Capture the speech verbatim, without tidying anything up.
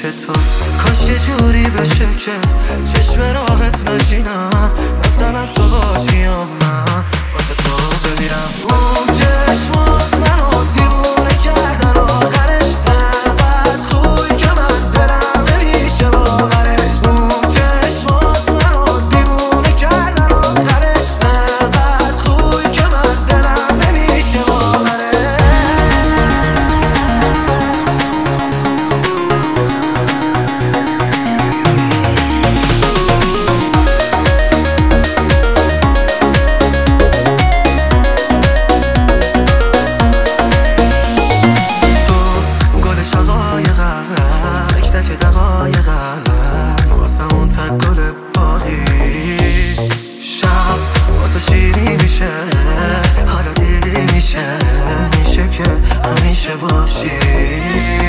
تو کاش یه جوری بشه که چشم راحت نشینم، مثلا تو باشی یا من واسه تو بمیرم. اون چشمات منو دیوونه کردن، آخرش انقدر خوبی که من دلم نمیشه باورش. اون چشمات منو دیوونه کردن، آخرش انقدر خوبی که من دلم نمیشه باورش. حالا دیدی میشه میشه که همیشه باشی.